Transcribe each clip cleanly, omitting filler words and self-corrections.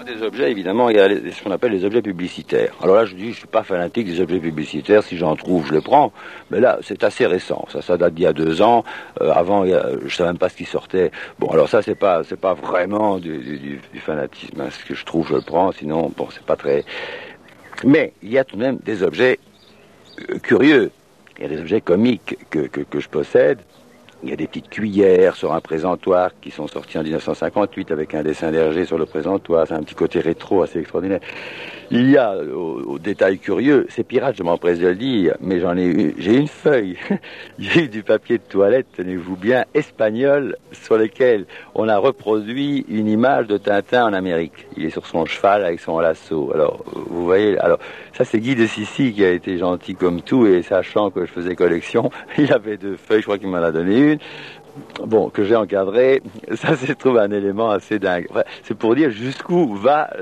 des objets, évidemment, il y a ce qu'on appelle les objets publicitaires. Alors là, je dis, je suis pas fanatique des objets publicitaires. Si j'en trouve, je les prends. Mais là, c'est assez récent. Ça date d'il y a 2 ans. Avant, je savais même pas ce qui sortait. Bon, alors ça, c'est pas vraiment du fanatisme. Hein. Ce que je trouve, je le prends. Sinon, bon, c'est pas très. Mais il y a tout de même des objets curieux. Il y a des objets comiques que je possède. Il y a des petites cuillères sur un présentoir qui sont sorties en 1958 avec un dessin d'Hergé sur le présentoir. C'est un petit côté rétro assez extraordinaire. Il y a, au détail curieux, c'est pirate, je m'empresse de le dire, mais j'ai une feuille. Il y a eu du papier de toilette, tenez-vous bien, espagnol, sur lequel on a reproduit une image de Tintin en Amérique. Il est sur son cheval avec son lasso. Alors, vous voyez, alors, ça c'est Guy de Sissi qui a été gentil comme tout, et sachant que je faisais collection, il avait 2 feuilles, je crois qu'il m'en a donné une. Bon, que j'ai encadré, ça se trouve un élément assez dingue. Enfin, c'est pour dire jusqu'où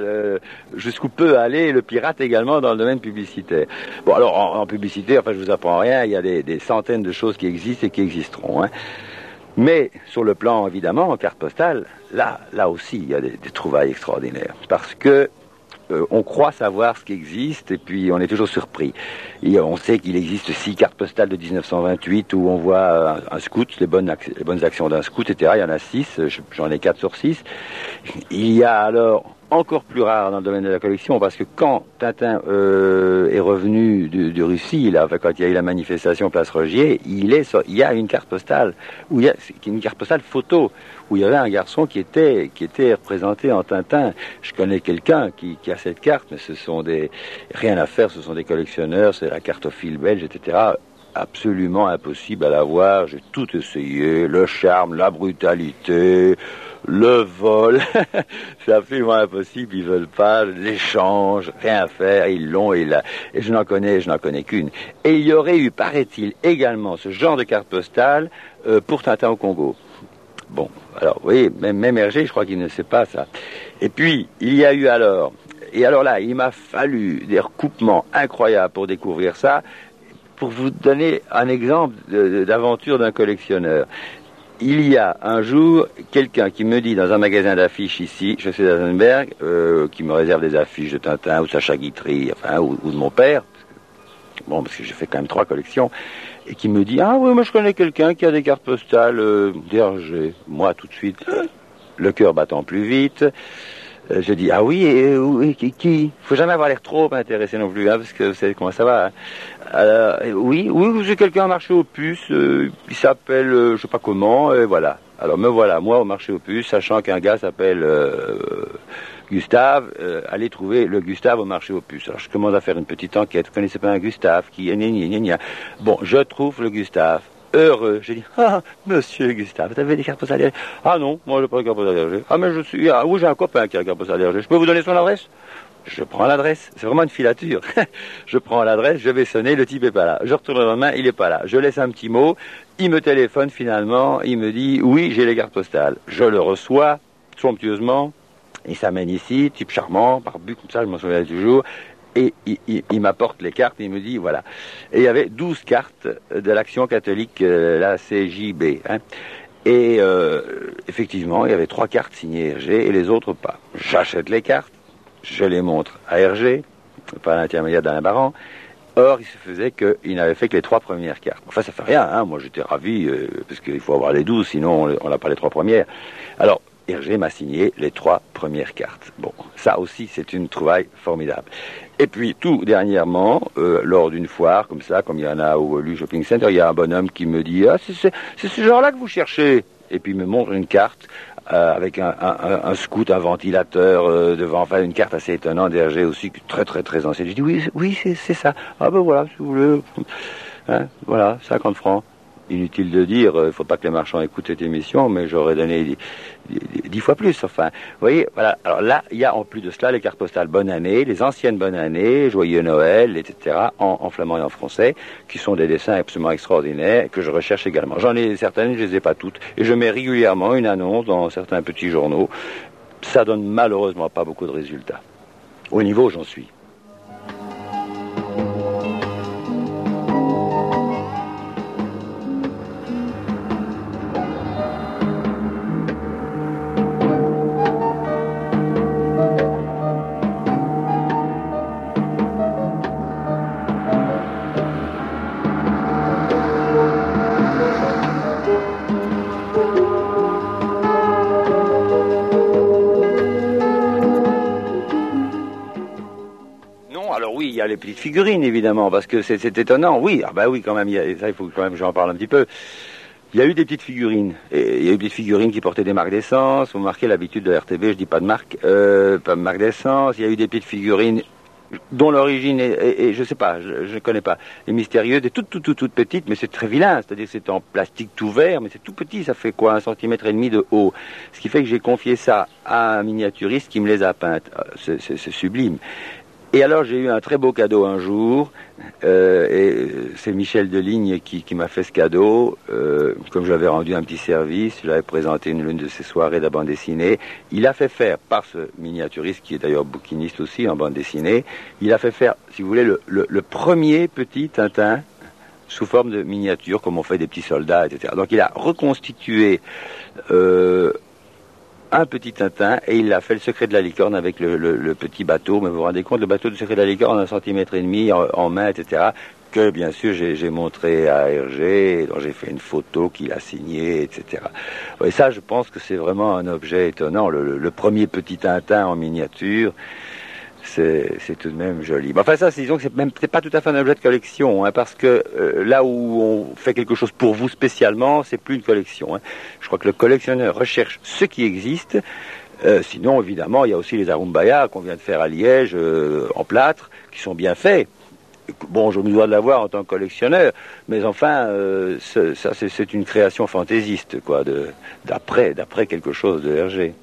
peut aller le pirate également dans le domaine publicitaire. Bon, alors en publicité, enfin je vous apprends rien, il y a des centaines de choses qui existent et qui existeront. Hein. Mais sur le plan évidemment en carte postale, là aussi il y a des trouvailles extraordinaires, parce que on croit savoir ce qui existe et puis on est toujours surpris. Et on sait qu'il existe 6 cartes postales de 1928 où on voit un scout, les bonnes actions d'un scout, etc. Il y en a 6, j'en ai 4 sur 6. Il y a alors encore plus rare dans le domaine de la collection parce que quand Tintin est revenu de Russie, là, quand il y a eu la manifestation Place Rogier, il y a une carte postale une carte postale photo où il y avait un garçon qui était représenté en Tintin. Je connais quelqu'un qui a cette carte, mais rien à faire, ce sont des collectionneurs, c'est la cartophile belge, etc. Absolument impossible à l'avoir, j'ai tout essayé, le charme, la brutalité, le vol, c'est absolument impossible, ils veulent pas, l'échange, rien à faire, ils l'ont, et je n'en connais qu'une. Et il y aurait eu, paraît-il, également ce genre de carte postale pour Tintin au Congo. Bon, alors, vous voyez, même Hergé, je crois qu'il ne sait pas ça. Et puis, il y a eu alors là, il m'a fallu des recoupements incroyables pour découvrir ça. Pour vous donner un exemple d'aventure d'un collectionneur. Il y a un jour quelqu'un qui me dit dans un magasin d'affiches ici, chaussée d'Azenberg, qui me réserve des affiches de Tintin ou de Sacha Guitry, enfin, ou de mon père, parce que j'ai fait quand même 3 collections, et qui me dit, ah oui, moi je connais quelqu'un qui a des cartes postales d'Hergé. Moi, tout de suite, le cœur battant plus vite, je dis, ah oui, et qui faut jamais avoir l'air trop intéressé non plus, hein, parce que vous savez comment ça va. Hein. Alors, oui, j'ai quelqu'un au marché aux puces, il s'appelle, je sais pas comment, et voilà. Alors me voilà, moi au marché aux puces, sachant qu'un gars s'appelle Gustave, allez trouver le Gustave au marché aux puces. Alors je commence à faire une petite enquête, vous connaissez pas un Gustave qui... Bon, je trouve le Gustave. Heureux. J'ai dit, ah, monsieur Gustave, vous avez des cartes postales d'Hergé? Ah non, moi je n'ai pas de carte postale d'Hergé. Ah, mais oui, j'ai un copain qui a la carte postale d'Hergé. Je peux vous donner son adresse? Je prends l'adresse. C'est vraiment une filature. Je prends l'adresse, je vais sonner, le type est pas là. Je retourne le lendemain, il est pas là. Je laisse un petit mot, il me téléphone finalement, il me dit, oui, j'ai les cartes postales. Je le reçois, somptueusement, il s'amène ici, type charmant, barbu comme ça, je m'en souviens toujours. Et il m'apporte les cartes et il me dit, voilà. Et il y avait 12 cartes de l'Action catholique, la CJB. Hein. Et effectivement, il y avait 3 cartes signées Hergé et les autres pas. J'achète les cartes, je les montre à Hergé, par l'intermédiaire d'Alain Baran. Or, il se faisait qu'il n'avait fait que les 3 premières cartes. Enfin, ça fait rien, hein. Moi j'étais ravi, parce qu'il faut avoir les 12, sinon on n'a pas les 3 premières. Alors, Hergé m'a signé les 3 premières cartes. Bon, ça aussi, c'est une trouvaille formidable. Et puis, tout dernièrement, lors d'une foire, comme ça, comme il y en a au Lu Shopping Center, il y a un bonhomme qui me dit « Ah, c'est ce genre-là que vous cherchez ?» Et puis, il me montre une carte avec un scout, un ventilateur devant, enfin, une carte assez étonnante d'Hergé aussi, très, très, très ancienne. Je dis « Oui, c'est ça. Ah ben voilà, si vous voulez. Hein, voilà, 50 francs. » Inutile de dire, il ne faut pas que les marchands écoutent cette émission, mais j'aurais donné 10 fois plus. Enfin, vous voyez, voilà. Alors là, il y a en plus de cela les cartes postales Bonne Année, les anciennes Bonne Année, Joyeux Noël, etc., en flamand et en français, qui sont des dessins absolument extraordinaires, que je recherche également. J'en ai certaines, je ne les ai pas toutes, et je mets régulièrement une annonce dans certains petits journaux. Ça donne malheureusement pas beaucoup de résultats. Au niveau où j'en suis. il y a les petites figurines, évidemment, parce que c'est étonnant. Oui, ah bah oui, quand même, ça, il faut quand même que j'en parle un petit peu. Il y a eu des petites figurines. Et il y a eu des figurines qui portaient des marques d'essence. Vous marquez l'habitude de RTB, je dis pas de marque, pas de marque d'essence. Il y a eu des petites figurines dont l'origine est, je sais pas, je connais pas, est mystérieuse, des toutes petites, mais c'est très vilain, c'est-à-dire que c'est en plastique tout vert, mais c'est tout petit, ça fait quoi, 1,5 cm de haut. Ce qui fait que j'ai confié ça à un miniaturiste qui me les a peintes. C'est sublime. Et alors j'ai eu un très beau cadeau un jour, et c'est Michel Deligne qui m'a fait ce cadeau. Comme je l'avais rendu un petit service, je l'avais présenté l'une de ses soirées de la bande dessinée. Il a fait faire par ce miniaturiste, qui est d'ailleurs bouquiniste aussi en bande dessinée, il a fait faire, si vous voulez, le premier petit Tintin sous forme de miniature, comme on fait des petits soldats, etc. Donc il a reconstitué un petit Tintin, et il a fait le secret de la licorne avec le petit bateau, mais vous vous rendez compte, le bateau du secret de la licorne, 1,5 cm en main, etc., que bien sûr j'ai montré à Hergé, dont j'ai fait une photo qu'il a signée, etc. Et ça, je pense que c'est vraiment un objet étonnant, le premier petit Tintin en miniature. C'est tout de même joli. Enfin ça, disons que c'est pas tout à fait un objet de collection, hein, parce que là où on fait quelque chose pour vous spécialement, c'est plus une collection. Hein. Je crois que le collectionneur recherche ce qui existe. Sinon, évidemment, il y a aussi les Arumbaya qu'on vient de faire à Liège, en plâtre, qui sont bien faits. Bon, je me dois de l'avoir en tant que collectionneur, mais enfin, ça c'est une création fantaisiste, quoi, d'après quelque chose de Hergé.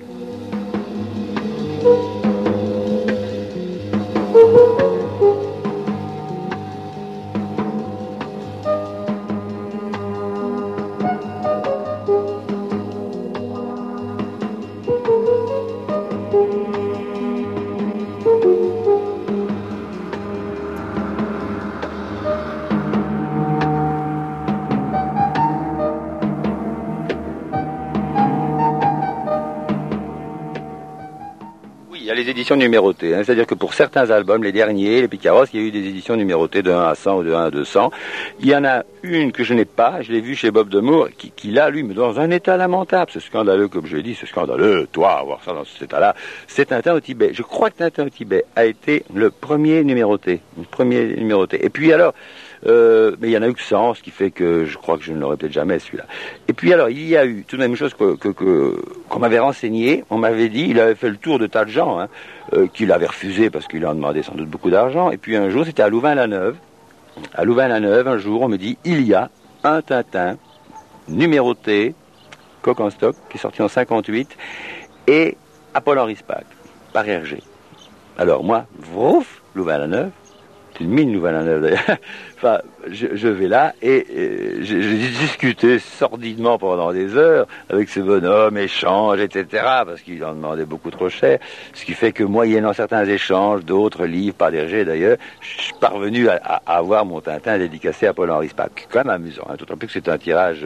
Les éditions numérotées, hein, c'est-à-dire que pour certains albums, les derniers, les Picaros, il y a eu des éditions numérotées de 1 à 100 ou de 1 à 200. Il y en a une que je n'ai pas, je l'ai vue chez Bob Demour, qui là, lui, mais dans un état lamentable. C'est scandaleux, comme je l'ai dit, c'est scandaleux, toi, avoir ça dans cet état-là. C'est Tintin au Tibet. Je crois que Tintin au Tibet a été le premier numéroté. Et puis alors, mais il y en a eu que 100, ce qui fait que je crois que je ne l'aurai peut-être jamais, celui-là. Et puis alors, il y a eu tout de même une chose qu'on m'avait renseigné, on m'avait dit, il avait fait le tour de tas de gens, hein, qu'il avait refusé parce qu'il en demandait sans doute beaucoup d'argent. Et puis un jour, c'était à Louvain-la-Neuve. À Louvain-la-Neuve, un jour, on me dit, il y a un Tintin numéroté, coq en stock, qui est sorti en 58, et à Paul-Henri Spaak, par Hergé. Alors moi, vrouf, Louvain-la-Neuve, c'est une mine Louvain-la-Neuve d'ailleurs. Enfin, je vais là et j'ai discuté sordidement pendant des heures avec ce bonhomme, échange, etc. parce qu'il en demandait beaucoup trop cher. Ce qui fait que moyennant certains échanges, d'autres livres par Hergé d'ailleurs, je suis parvenu à avoir mon Tintin dédicacé à Paul-Henri Spaak. Quand même amusant, hein, d'autant plus que c'est un tirage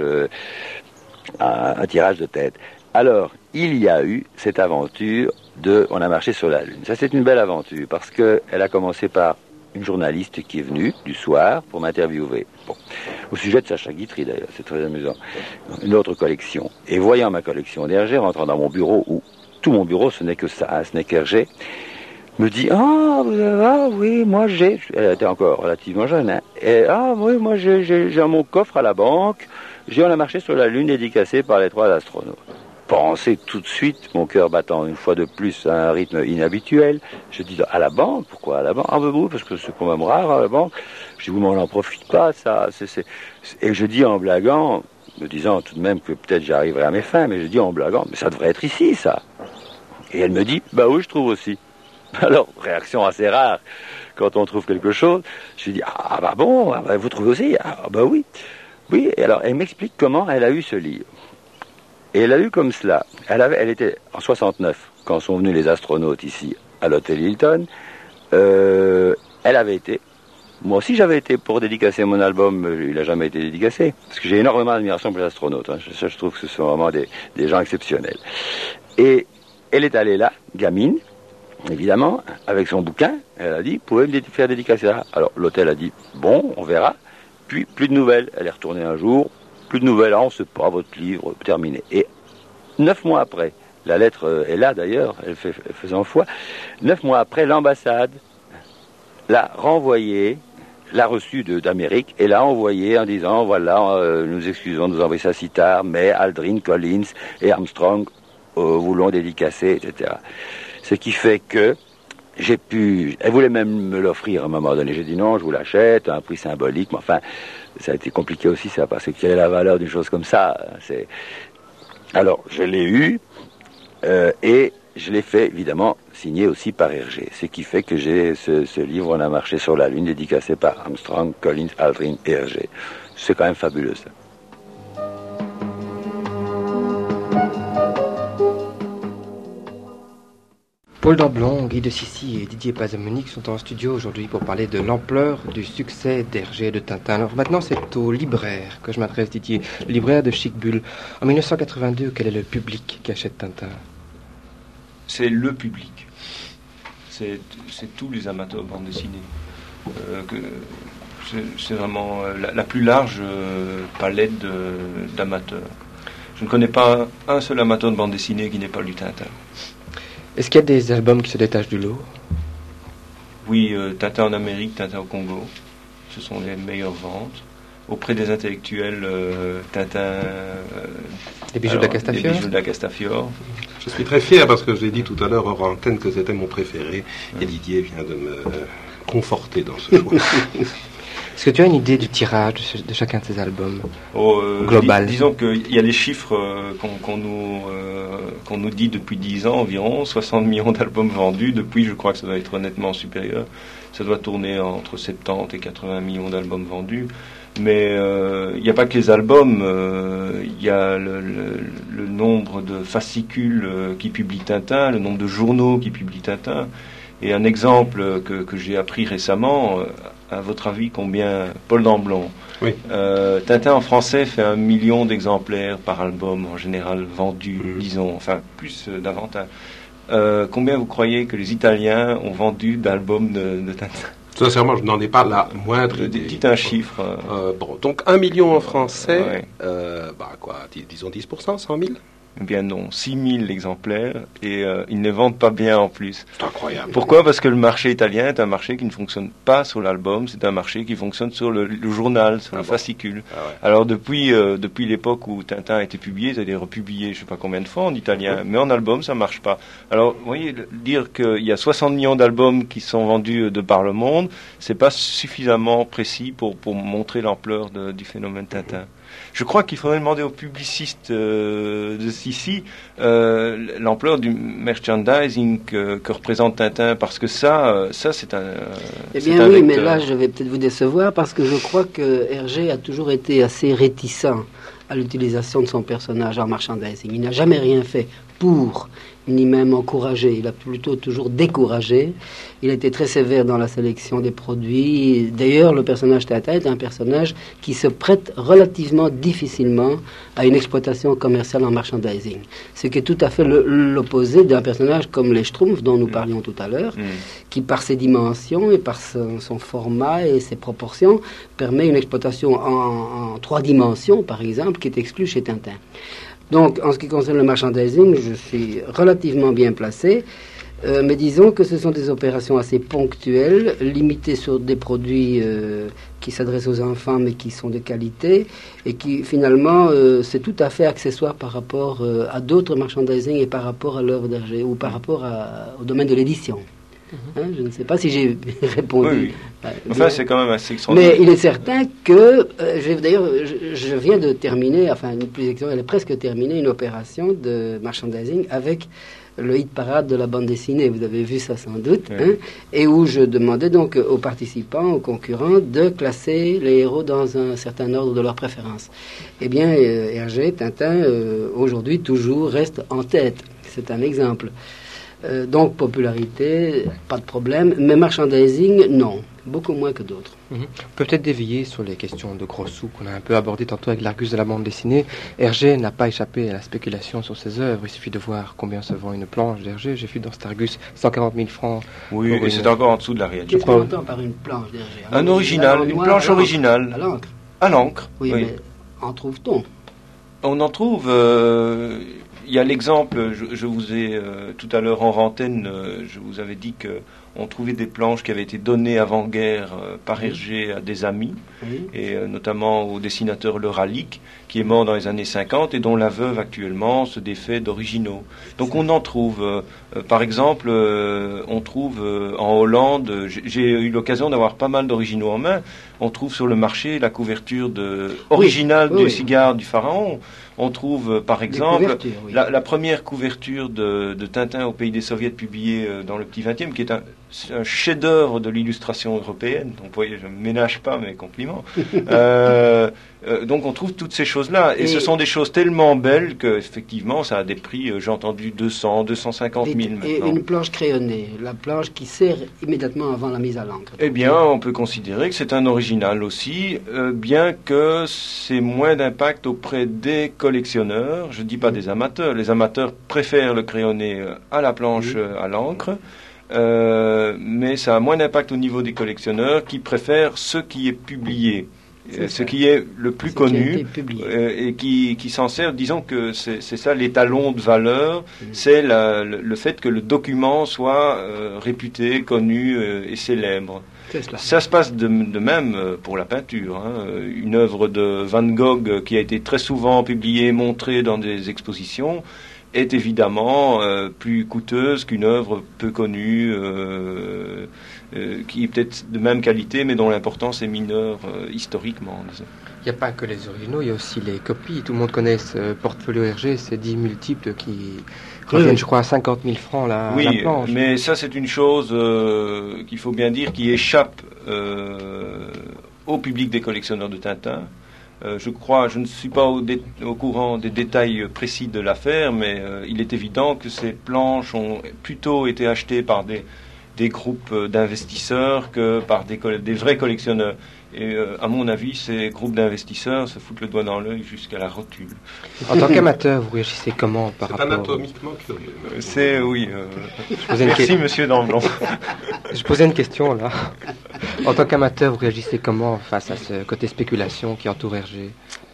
de tête. Alors, il y a eu cette aventure on a marché sur la Lune. Ça, c'est une belle aventure parce que elle a commencé par une journaliste qui est venue du soir pour m'interviewer. Bon. Au sujet de Sacha Guitry d'ailleurs, c'est très amusant. Une autre collection. Et voyant ma collection d'Hergé, rentrant dans mon bureau, où tout mon bureau, ce n'est que ça, hein, ce n'est qu'Hergé, me dit, oui, moi j'ai, elle était encore relativement jeune, hein, et, oui, moi j'ai mon coffre à la banque, on a marché sur la Lune dédicacé par les 3 astronautes. Pensez tout de suite, mon cœur battant une fois de plus à un rythme inhabituel. Je dis, à la banque? Pourquoi à la banque? Ah ben oui, parce que c'est quand même rare à la banque. Je dis, oui, mais on n'en profite pas, ça. Et je dis en blaguant, me disant tout de même que peut-être j'arriverai à mes fins, mais je dis en blaguant, mais ça devrait être ici, ça. Et elle me dit, bah oui, je trouve aussi. Alors, réaction assez rare quand on trouve quelque chose. Je lui dis, ah bah bon, vous trouvez aussi? Ah bah oui. Oui, et alors elle m'explique comment elle a eu ce livre. Et elle a eu comme cela. Elle était en 69, quand sont venus les astronautes ici à l'hôtel Hilton. Elle avait été. Moi aussi, j'avais été pour dédicacer mon album. Il n'a jamais été dédicacé. Parce que j'ai énormément d'admiration pour les astronautes. Hein. Je trouve que ce sont vraiment des gens exceptionnels. Et elle est allée là, gamine, évidemment, avec son bouquin. Elle a dit, vous pouvez me faire dédicacer ça. Alors, l'hôtel a dit, bon, on verra. Puis, plus de nouvelles. Elle est retournée un jour. Plus de nouvelles, on ne sait pas, votre livre, terminé. Et 9 mois après, la lettre est là d'ailleurs, elle faisait en foi, 9 mois après, l'ambassade l'a renvoyé, l'a reçu d'Amérique et l'a envoyé en disant voilà, nous excusons de nous envoyer ça si tard, mais Aldrin, Collins et Armstrong voulons dédicacer, etc. Ce qui fait que elle voulait même me l'offrir à un moment donné. J'ai dit non, je vous l'achète, à un prix symbolique, mais enfin, ça a été compliqué aussi, ça, parce que quelle est la valeur d'une chose comme ça? Alors, je l'ai eu, et je l'ai fait, évidemment, signé aussi par Hergé. Ce qui fait que j'ai ce livre, On a marché sur la Lune, dédicacé par Armstrong, Collins, Aldrin et Hergé. C'est quand même fabuleux, ça. Paul Damblon, Guy de Cissy et Didier Pazamonique sont en studio aujourd'hui pour parler de l'ampleur du succès d'Hergé et de Tintin. Alors maintenant, c'est au libraire que je m'adresse, Didier, le libraire de Chic Bull. En 1982, quel est le public qui achète Tintin? C'est le public. C'est tous les amateurs de bande dessinée. C'est vraiment la plus large palette d'amateurs. Je ne connais pas un seul amateur de bande dessinée qui n'ait pas lu Tintin. Est-ce qu'il y a des albums qui se détachent du lot? Oui, Tintin en Amérique, Tintin au Congo. Ce sont les meilleures ventes. Auprès des intellectuels, Tintin... les bijoux de la Castafiore. Les bijoux de la Castafiore. Je suis très fier parce que je l'ai dit tout à l'heure hors antenne que c'était mon préféré. Et Didier vient de me conforter dans ce choix. Est-ce que tu as une idée du tirage de chacun de ces albums global? Disons qu'il y a des chiffres qu'on nous dit depuis 10 ans environ, 60 millions d'albums vendus. Depuis, je crois que ça doit être nettement supérieur. Ça doit tourner entre 70 et 80 millions d'albums vendus. Mais il n'y a pas que les albums, il y a le nombre de fascicules qui publient Tintin, le nombre de journaux qui publient Tintin. Et un exemple que j'ai appris récemment, à votre avis, combien Paul Damblon? Oui. Tintin en français fait 1 million d'exemplaires par album en général vendus, disons, enfin plus davantage. Combien vous croyez que les Italiens ont vendu d'albums de Tintin? Sincèrement, je n'en ai pas la moindre idée. Dites un chiffre. Bon, donc 1 million en français, ouais. Disons 10%, 100 000? Eh bien non, 6 000 exemplaires et ils ne vendent pas bien en plus. C'est incroyable. Pourquoi? Parce que le marché italien est un marché qui ne fonctionne pas sur l'album, c'est un marché qui fonctionne sur le journal, sur le fascicule. Ah ouais. Alors depuis l'époque où Tintin a été publié, ça a été republié je ne sais pas combien de fois en italien, mais en album ça ne marche pas. Alors vous voyez, dire qu'il y a 60 millions d'albums qui sont vendus de par le monde, c'est pas suffisamment précis pour montrer l'ampleur du phénomène Tintin. Je crois qu'il faudrait demander aux publicistes de Cissy l'ampleur du merchandising que représente Tintin, parce que ça c'est un... Eh bien oui, mais là je vais peut-être vous décevoir, parce que je crois que Hergé a toujours été assez réticent à l'utilisation de son personnage en merchandising. Il n'a jamais rien fait pour, ni même encouragé. Il a plutôt toujours découragé. Il a été très sévère dans la sélection des produits. D'ailleurs, le personnage Tintin est un personnage qui se prête relativement difficilement à une exploitation commerciale en merchandising. Ce qui est tout à fait l'opposé d'un personnage comme les Schtroumpfs, dont nous parlions tout à l'heure, qui par ses dimensions et par son format et ses proportions permet une exploitation en 3 dimensions, par exemple, qui est exclue chez Tintin. Donc, en ce qui concerne le merchandising, je suis relativement bien placé, mais disons que ce sont des opérations assez ponctuelles, limitées sur des produits qui s'adressent aux enfants, mais qui sont de qualité, et qui, finalement, c'est tout à fait accessoire par rapport à d'autres merchandising et par rapport à l'œuvre d'Hergé, ou par rapport au domaine de l'édition. Je ne sais pas si j'ai répondu. Oui. Enfin, c'est quand même assez extraordinaire. Mais il est certain que, d'ailleurs, je viens de terminer, enfin, plus exactement, elle est presque terminée, une opération de merchandising avec le hit parade de la bande dessinée. Vous avez vu ça sans doute. Oui. Et où je demandais donc aux participants, aux concurrents, de classer les héros dans un certain ordre de leur préférence. Eh bien, Hergé, Tintin, aujourd'hui, toujours reste en tête. C'est un exemple. Donc, popularité, pas de problème, mais merchandising, non, beaucoup moins que d'autres. On peut peut-être dévier sur les questions de gros sous qu'on a un peu abordées tantôt avec l'Argus de la bande dessinée. Hergé n'a pas échappé à la spéculation sur ses œuvres. Il suffit de voir combien se vend une planche d'Hergé. J'ai vu dans cet Argus 140 000 francs. Oui, et c'est encore en dessous de la réalité. Qu'est-ce qu'on entend par une planche d'Hergé? Un original, une planche originale. À l'encre. À l'encre. Oui, mais en trouve-t-on? On en trouve... il y a l'exemple, je vous ai tout à l'heure en antenne, je vous avais dit qu'on trouvait des planches qui avaient été données avant-guerre par Hergé à des amis, et notamment au dessinateur Le Ralic, qui est mort dans les années 50 et dont la veuve actuellement se défait d'originaux. Donc on en trouve, par exemple, on trouve en Hollande, j'ai eu l'occasion d'avoir pas mal d'originaux en main, on trouve sur le marché la couverture originale du cigare du pharaon. On trouve, par exemple, la première couverture de Tintin au pays des Soviets publiée dans le Petit 20e, qui est un chef-d'œuvre de l'illustration européenne. Donc, vous voyez, je ne ménage pas mes compliments. Donc, on trouve toutes ces choses-là. Et ce sont des choses tellement belles qu'effectivement, ça a des prix, j'ai entendu, 200, 250 000 maintenant. Et une planche crayonnée, la planche qui sert immédiatement avant la mise à l'encre. Eh bien, on peut considérer que c'est un original aussi, bien que c'est moins d'impact auprès des collectionneurs. Je ne dis pas des amateurs. Les amateurs préfèrent le crayonné à la planche à l'encre. Mais ça a moins d'impact au niveau des collectionneurs qui préfèrent ce qui est publié. Ce qui est le plus connu et qui s'en sert, disons que c'est ça l'étalon de valeur, c'est le fait que le document soit réputé, connu et célèbre. Ça se passe de même pour la peinture. Une œuvre de Van Gogh qui a été très souvent publiée, montrée dans des expositions, est évidemment plus coûteuse qu'une œuvre peu connue, qui est peut-être de même qualité, mais dont l'importance est mineure historiquement, disons. Il n'y a pas que les originaux, il y a aussi les copies. Tout le monde connaît ce portfolio Hergé, ces 10 multiples qui reviennent, je crois, à 50 000 francs la planche. Oui, mais ça, c'est une chose qu'il faut bien dire, qui échappe au public des collectionneurs de Tintin. Je ne suis pas au courant des détails précis de l'affaire, mais il est évident que ces planches ont plutôt été achetées par des groupes d'investisseurs que par des vrais collectionneurs. Et à mon avis, ces groupes d'investisseurs se foutent le doigt dans l'œil jusqu'à la rotule. En tant qu'amateur, vous réagissez comment par rapport... C'est anatomiquement curieux. C'est, oui. Merci, monsieur Danglon. Je posais une question, là. En tant qu'amateur, vous réagissez comment face à ce côté spéculation qui entoure Hergé?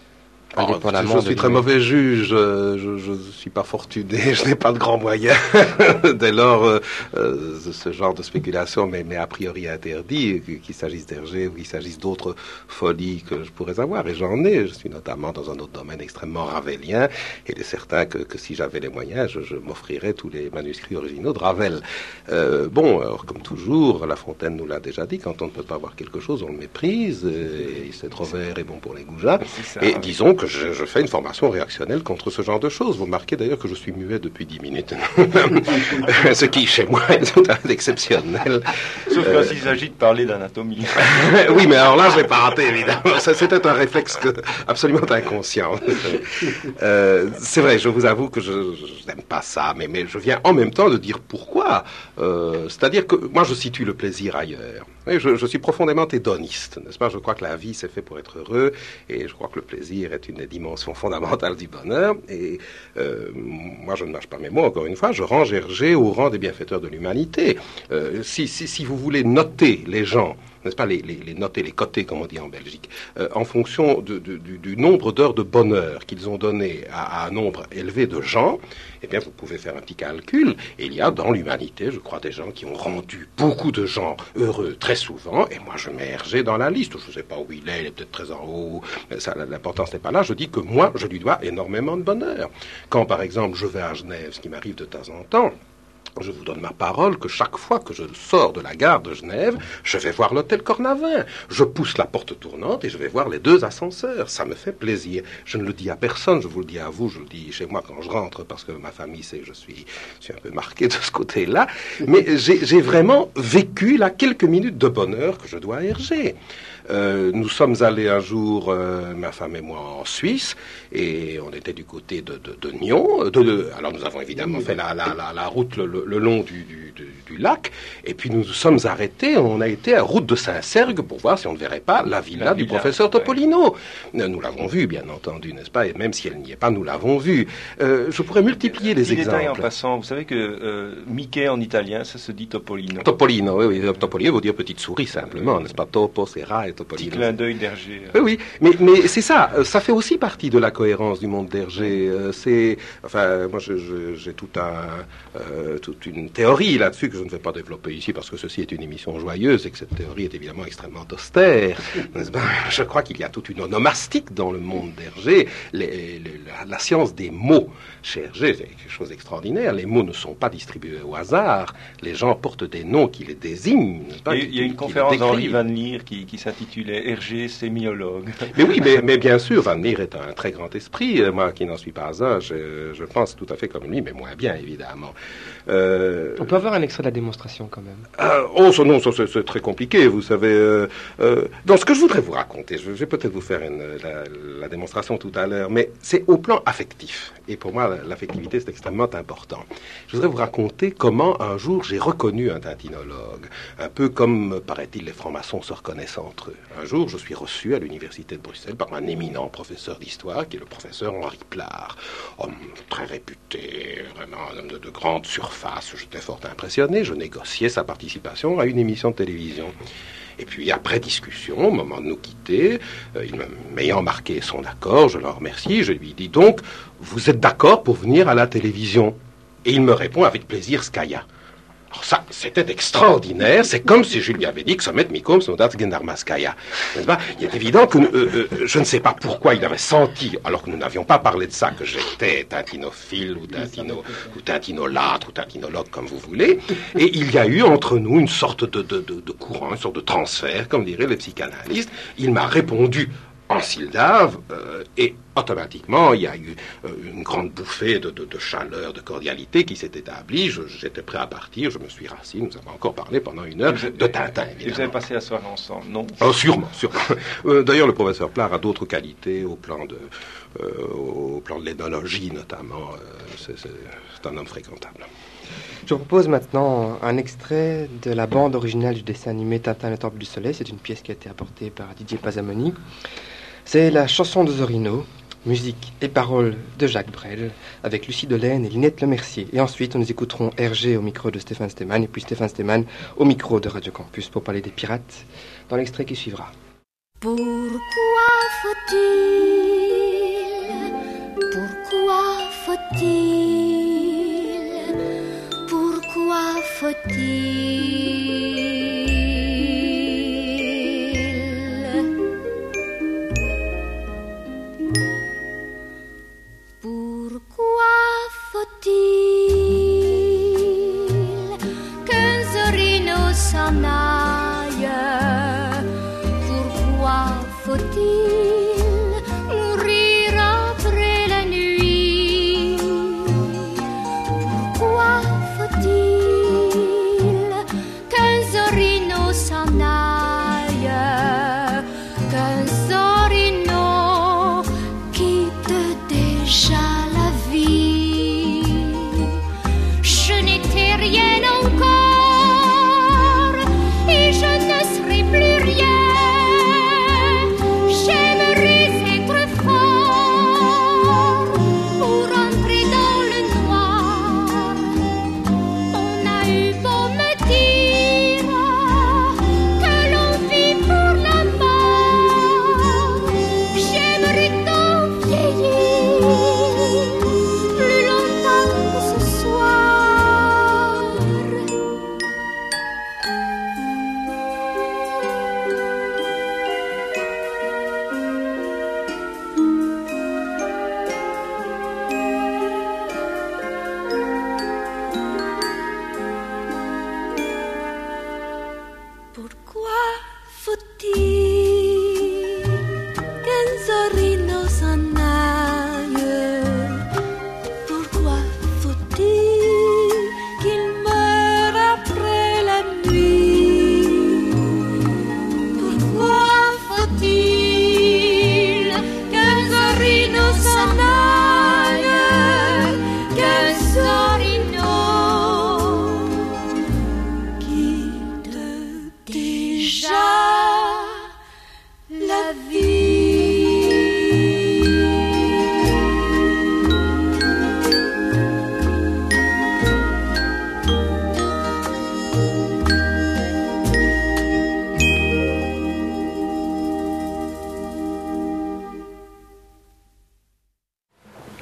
Je suis très mauvais juge, je ne suis pas fortuné, je n'ai pas de grands moyens. Dès lors, ce genre de spéculation m'est a priori interdit, qu'il s'agisse d'Hergé ou qu'il s'agisse d'autres folies que je pourrais avoir. Et j'en ai, je suis notamment dans un autre domaine extrêmement ravelien. Et il est certain que si j'avais les moyens, je m'offrirais tous les manuscrits originaux de Ravel. Alors, comme toujours, La Fontaine nous l'a déjà dit, quand on ne peut pas voir quelque chose, on le méprise. Et c'est trop vert et bon pour les goujats. Et disons que je fais une formation réactionnelle contre ce genre de choses. Vous remarquez d'ailleurs que je suis muet depuis 10 minutes. Ce qui, chez moi, est tout à fait exceptionnel. Sauf quand il s'agit de parler d'anatomie. Oui, mais alors là, je l'ai pas raté, évidemment. C'était un réflexe absolument inconscient. C'est vrai, je vous avoue que je n'aime pas ça, mais je viens en même temps de dire pourquoi. C'est-à-dire que moi, je situe le plaisir ailleurs. Et je suis profondément hédoniste, n'est-ce pas? Je crois que la vie, c'est fait pour être heureux, et je crois que le plaisir est une des dimensions fondamentales du bonheur. Et moi, je ne mâche pas mes mots, encore une fois, je range Hergé au rang des bienfaiteurs de l'humanité. Si vous voulez noter les gens, n'est-ce pas, les noter, les coter, comme on dit en Belgique, en fonction du nombre d'heures de bonheur qu'ils ont donné à un nombre élevé de gens, eh bien, vous pouvez faire un petit calcul. Et il y a dans l'humanité, je crois, des gens qui ont rendu beaucoup de gens heureux très souvent, et moi, je mets Hergé dans la liste. Je ne sais pas où il est peut-être très en haut, l'importance n'est pas là. Je dis que moi, je lui dois énormément de bonheur. Quand, par exemple, je vais à Genève, ce qui m'arrive de temps en temps, je vous donne ma parole que chaque fois que je sors de la gare de Genève, je vais voir l'hôtel Cornavin. Je pousse la porte tournante et je vais voir les 2 ascenseurs. Ça me fait plaisir. Je ne le dis à personne, je vous le dis à vous, je le dis chez moi quand je rentre, parce que ma famille sait que je suis un peu marqué de ce côté-là. Mais j'ai vraiment vécu là quelques minutes de bonheur que je dois à Hergé. Nous sommes allés un jour, ma femme et moi, en Suisse, et on était du côté de Nyon. Alors nous avons évidemment fait la route le le long du lac, et puis nous nous sommes arrêtés, on a été à route de Saint-Sergue pour voir si on ne verrait pas la villa du professeur Topolino. Nous l'avons vu, bien entendu, n'est-ce pas? Et même si elle n'y est pas, nous l'avons vu. Je pourrais multiplier les exemples. Détail en passant, vous savez que Mickey en italien, ça se dit Topolino. Topolino, oui. Topolino veut dire petite souris, simplement, n'est-ce pas? Topo, c'est rat et Topolino. Petit clin d'œil d'Hergé. Oui, mais c'est ça, ça fait aussi partie de la cohérence du monde d'Hergé. Moi j'ai toute une théorie là-dessus que je ne vais pas développer ici parce que ceci est une émission joyeuse et que cette théorie est évidemment extrêmement austère. N'est-ce pas? Je crois qu'il y a toute une onomastique dans le monde d'Hergé. La science des mots chez Hergé, c'est quelque chose d'extraordinaire. Les mots ne sont pas distribués au hasard. Les gens portent des noms qui les désignent. Il y a une conférence d'Henri Van Leer qui s'intitulait Hergé sémiologue. Mais oui, mais bien sûr, Van Leer est un très grand esprit. Moi qui n'en suis pas un, je pense tout à fait comme lui, mais moins bien évidemment. On peut avoir un extrait de la démonstration quand même. Non, ça c'est très compliqué, vous savez. Donc ce que je voudrais vous raconter, je vais peut-être vous faire la démonstration tout à l'heure, mais c'est au plan affectif. Et pour moi, l'affectivité, c'est extrêmement important. Je voudrais vous raconter comment un jour j'ai reconnu un tintinologue, un peu comme, paraît-il, les francs-maçons se reconnaissent entre eux. Un jour, je suis reçu à l'université de Bruxelles par un éminent professeur d'histoire, qui est le professeur Henri Plard. Homme très réputé, vraiment un homme de grande surface. J'étais fort impressionné, je négociais sa participation à une émission de télévision. Et puis, après discussion, au moment de nous quitter, m'ayant marqué son accord, je l'en remercie, je lui dis donc, vous êtes d'accord pour venir à la télévision? Et il me répond avec plaisir, Skaya. Alors ça, c'était extraordinaire, c'est comme si je lui avais dit que Sommet Mikom Snodats Gendarmaskaya. N'est-ce pas? Il est évident que je ne sais pas pourquoi il avait senti, alors que nous n'avions pas parlé de ça, que j'étais tintinophile ou tintinolâtre ou tintinologue, comme vous voulez. Et il y a eu entre nous une sorte de courant, une sorte de transfert, comme diraient les psychanalystes. Il m'a répondu en syllabes, et automatiquement, il y a eu une grande bouffée de chaleur, de cordialité qui s'est établie. J'étais prêt à partir, je me suis rassis, nous avons encore parlé pendant une heure de Tintin, évidemment. Et vous avez passé la soirée ensemble, non? Sûrement. D'ailleurs, le professeur Plard a d'autres qualités au plan de l'énologie, notamment. C'est un homme fréquentable. Je vous propose maintenant un extrait de la bande originale du dessin animé Tintin le Temple du Soleil. C'est une pièce qui a été apportée par Didier Pasamoni. C'est la chanson de Zorino, musique et paroles de Jacques Brel, avec Lucie Delaine et Linette Lemercier. Et ensuite, nous écouterons Hergé au micro de Stéphane Stéman, et puis Stéphane Stéman au micro de Radio Campus pour parler des pirates dans l'extrait qui suivra. Pourquoi faut-il que Zorino s'en aille? Pourquoi faut-il mourir après la nuit? Pourquoi faut-il qu'un Zorino s'en aille? Qu'un Zorino quitte déjà la vie. Je n'étais rien encore et je ne serai plus rien. J'ai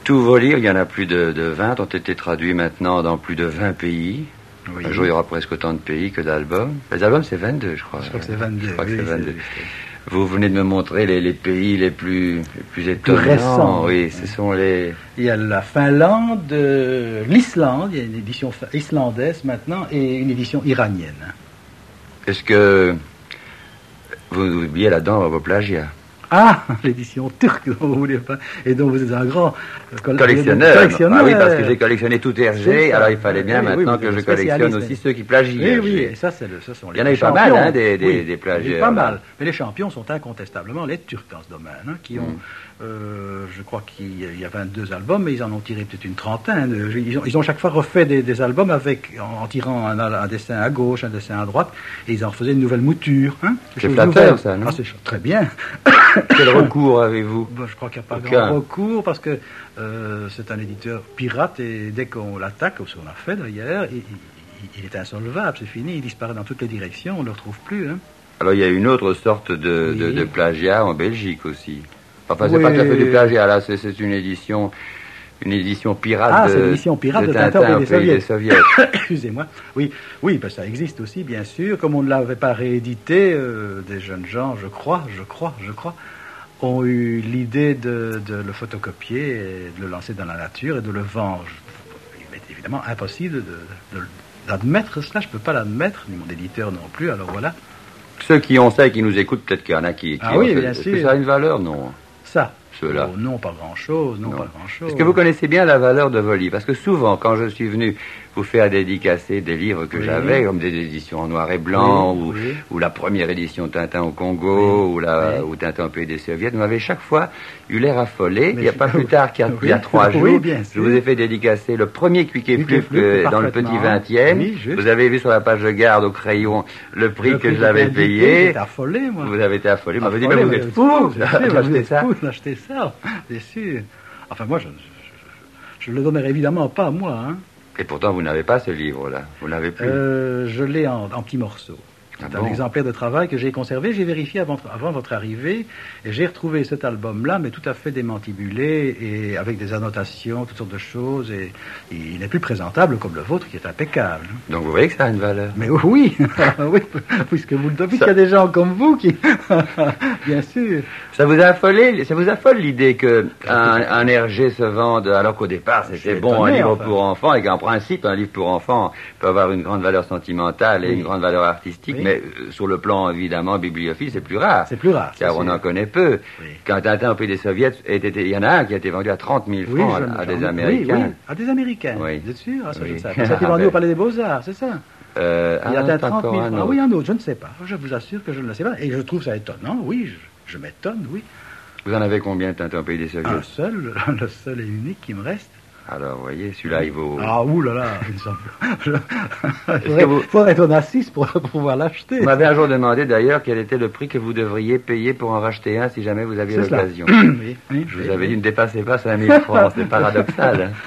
Tous vos livres, il y en a plus de 20, ont été traduits maintenant dans plus de 20 pays. Oui. Un jour, il y aura presque autant de pays que d'albums. Les albums, c'est 22, je crois. Je crois que c'est 22. Je crois que oui, c'est 22. Vous venez de me montrer les pays les plus étonnants. récents. Oui, ce sont les... Il y a la Finlande, l'Islande, il y a une édition islandaise maintenant, et une édition iranienne. Est-ce que vous oubliez là-dedans vos plagiats? Ah, l'édition turque, dont vous voulez pas, et dont vous êtes un grand Collectionneur. Ah oui, parce que j'ai collectionné tout Hergé, ça. alors il fallait bien Oui, maintenant oui, que je spécialiste. collectionne aussi ceux qui plagient. Oui, oui, Hergé. et ça, ce sont les Il y en a eu pas champions. mal, hein, des Oui, plagieurs. Pas là. mal. Mais les champions sont incontestablement les Turcs dans ce domaine, hein, qui ont, je crois qu'il y a 22 albums, mais ils en ont tiré peut-être une trentaine. Ils ont chaque fois refait des albums en tirant un dessin à gauche, un dessin à droite, et ils en refaisaient une nouvelle mouture. Hein, C'est flatteur, ça, non? Ah, c'est très bien. Quel recours avez-vous? Je crois qu'il n'y a pas Aucun. grand recours, parce que c'est un éditeur pirate, et dès qu'on l'attaque, comme on l'a fait d'ailleurs, il est insolvable, c'est fini, il disparaît dans toutes les directions, on ne le retrouve plus. Hein. Alors il y a une autre sorte de plagiat en Belgique aussi. Enfin, c'est Oui. pas tout à fait du plagiat, là, c'est une édition pirate Ah, c'est l'édition pirate de Tintin au pays des Soviets. Excusez-moi. Oui, ben ça existe aussi, bien sûr. Comme on ne l'avait pas réédité, des jeunes gens, je crois, ont eu l'idée de le photocopier et de le lancer dans la nature et de le vendre. Il est évidemment impossible d'admettre cela. Je ne peux pas l'admettre, ni mon éditeur non plus. Alors voilà. Ceux qui ont ça et qui nous écoutent, peut-être qu'il y en a qui Ah oui, ont bien Est-ce sûr. que ça a une valeur? Non. Ça. Ceux-là. Oh, non, pas grand-chose. Non, Non. pas grand-chose. Est-ce que vous connaissez bien la valeur de vos livres? Parce que souvent, quand je suis venu vous faire dédicacer des livres que Oui. j'avais, comme des éditions en noir et blanc, Oui. ou la première édition Tintin au Congo, Oui. ou Tintin au pays des Soviets, vous m'avez chaque fois eu l'air affolé. Mais Il n'y a pas plus tard qu'il y a 3 jours, Oui, bien je sûr. vous ai fait dédicacer le premier Quiquet Quiquet Fluf Fluf, dans le parfaitement. petit 20e. Oui, juste. Vous avez vu sur la page de garde au crayon le prix que Le j'avais indiqué, payé. J'étais affolé, moi. Vous avez été affolé. Vous m'avez dit, mais Affolé, vous êtes fou d'acheter ça. D'acheter ça, bien sûr. Enfin, moi, je ne le donnerai évidemment pas à moi. Hein. Et pourtant, vous n'avez pas ce livre-là. Vous l'avez plus. Je l'ai en petits morceaux. C'est Ah un bon? exemplaire de travail que j'ai conservé. J'ai vérifié avant votre arrivée et j'ai retrouvé cet album-là, mais tout à fait démantibulé et avec des annotations, toutes sortes de choses. Et il n'est plus présentable comme le vôtre, qui est impeccable. Donc vous voyez que ça a une valeur. Mais oui, oui, puisqu'il y a des gens comme vous qui, bien sûr. Ça vous affole l'idée que un Hergé se vende, alors qu'au départ c'était suis bon, étonné, un livre enfin. pour enfants, et qu'en principe un livre pour enfants peut avoir une grande valeur sentimentale et Oui. une grande valeur artistique, Oui. mais sur le plan évidemment bibliophile c'est plus rare. C'est plus rare. Car ça, on c'est- en connaît peu. Oui. Quand Tintin au pays des Soviets, il y en a un qui a été vendu à 30 000 Oui, francs j'en- à des j'en- Américains. Oui, oui, à des Américains. Oui. Vous êtes sûr? Ah, ça, je Oui. ne sais pas. Ça a été vendu au Palais des Beaux-Arts, c'est ça? Il y a un 30 000 encore un francs. Ah autre. oui, un autre, je ne sais pas. Je vous assure que je ne le sais pas. Et je trouve ça étonnant, oui, je m'étonne, oui. Vous en avez combien, Tintin au pays des Soviets? Un seul, le seul et unique qui me reste. Alors, vous voyez, celui-là, il vaut... Ah, oulala, il me semble. que vous- Il faudrait être au Nassis pour pouvoir l'acheter. Vous m'avez un jour demandé d'ailleurs quel était le prix que vous devriez payer pour en racheter un si jamais vous aviez C'est cela. l'occasion. Oui, oui, Je oui, vous avais oui. dit ne dépassez pas 5 000 francs, c'est paradoxal. Hein.